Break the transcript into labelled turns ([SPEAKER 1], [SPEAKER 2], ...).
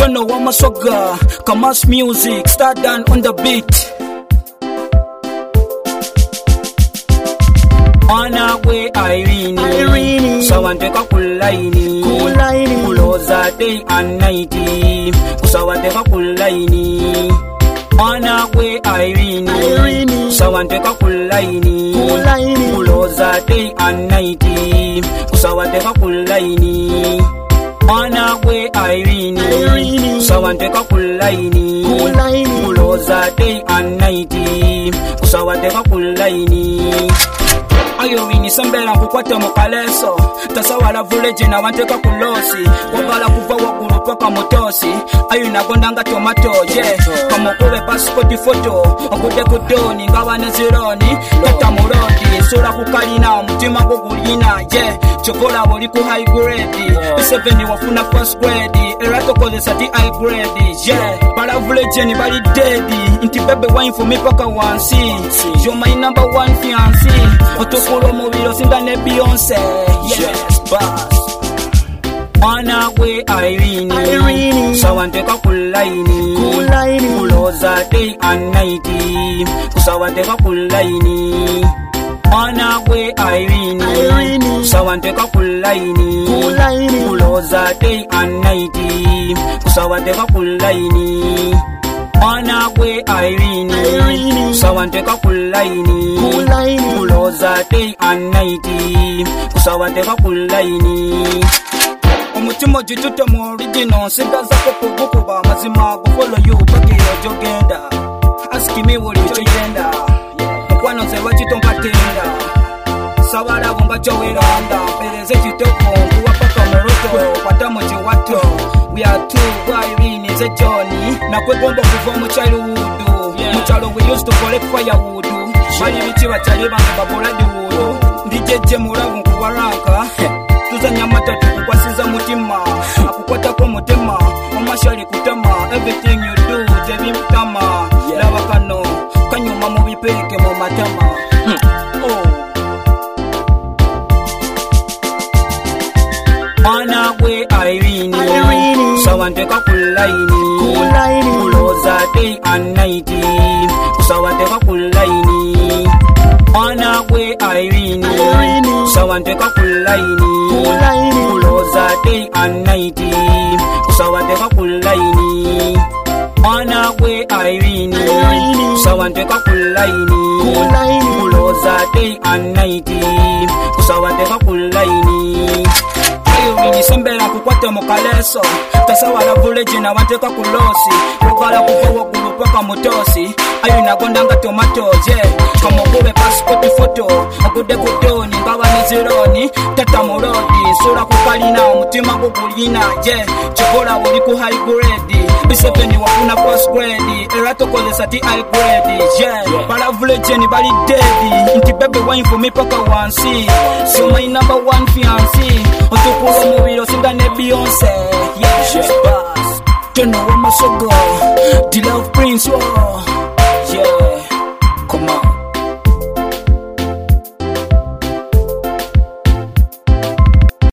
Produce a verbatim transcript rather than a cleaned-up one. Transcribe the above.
[SPEAKER 1] Don't know what my swagger. Kamas music, start down on the beat. Ana we Irene,
[SPEAKER 2] Irene.
[SPEAKER 1] Sawandeka kulaini,
[SPEAKER 2] Kulaini.
[SPEAKER 1] Kuloza day and night. Kusawandeka kulaini. Ana we Irene,
[SPEAKER 2] Irene.
[SPEAKER 1] Sawandeka kulaini,
[SPEAKER 2] Kulaini.
[SPEAKER 1] Kuloza day and night. Kusawandeka kulaini. Ana we Irene,
[SPEAKER 2] Irene.
[SPEAKER 1] Sawandeka kulaini,
[SPEAKER 2] Kulaini.
[SPEAKER 1] Kuloza day and night. Kusawandeka kulaini. Irene sambela kukwata mukaleso tasawala village na wanteka kulosi wabala kuva wagulu paka motosi ayu nagondanga tomato je kama kube passport photo okude kudoni ngabane zironi tata murodi sura kukalina mutima gugulina je chokola boli ku high grade seven wafuna first grade erato kozesa ti high grade je bala village ni bali dead inti bebe wine for me paka once you're my number one fiancé otokulo mobilo singa ne Beyonce yes boss. Ana we Irene,
[SPEAKER 2] Irene.
[SPEAKER 1] Sawandeka kulaini,
[SPEAKER 2] Kulaini.
[SPEAKER 1] Kuloza day and night. Kusawandeka kulaini. Ana we Irene,
[SPEAKER 2] Irene.
[SPEAKER 1] Sawandeka kulaini,
[SPEAKER 2] Kulaini.
[SPEAKER 1] Kuloza day and night. Kusawandeka kulaini. Ana we Irene,
[SPEAKER 2] Irene.
[SPEAKER 1] Sawandeka kulaini,
[SPEAKER 2] Kulaini.
[SPEAKER 1] Kuloza day and night. Kusawandeka kulaini. Omutima jituta mu original sigaza ko kukuba mazima go follow you paki ojogenda ask me what you yenda mukwano ze wachitomba tenda sabala bomba chowelanda pereze chitoko kuwa paka moroto patamu chiwato we are two Irene ze Johnny na kwegomba kuva mu childhood mu chalo we used to collect firewood bali bichi bachali bange baboladi wood ndijeje muravu kuwaranka tuzanya matatu kukwasiza mutima akukwata ko mutima omashali kutama everything you do tebi mtama laba kano kanyuma mu bipeke mu matama oh Ana we Irene,
[SPEAKER 2] Irene.
[SPEAKER 1] Sawandeka kulaini,
[SPEAKER 2] Kulaini.
[SPEAKER 1] Kuloza day and night. Kusawandeka kulaini. Ana we Irene,
[SPEAKER 2] Irene.
[SPEAKER 1] Sawandeka kulaini,
[SPEAKER 2] Kulaini.
[SPEAKER 1] Kuloza day and night. Kusawandeka kulaini. Ana we Irene,
[SPEAKER 2] Irene.
[SPEAKER 1] Sawandeka kulaini,
[SPEAKER 2] Kulaini.
[SPEAKER 1] Kuloza day and night. Kusawandeka kulaini. Irene sembela kukwata mukaleso tasawala village na wanteka kulosi wabala kuva wagulu paka motosi ayu nagondanga tomato je kama kube passport photo akude kudoni ngabane zironi tata murodi sura kukalina mutima gugulina je chokola boli ku high grade bisepeni wafuna first grade erato kozesa ti high grade je bala village ni bali dead inti bebe wine for me paka once so my number one fiancé otokulo mobilo singa ne Beyonce yes boss. Don't know what my swagger, the love prince, oh.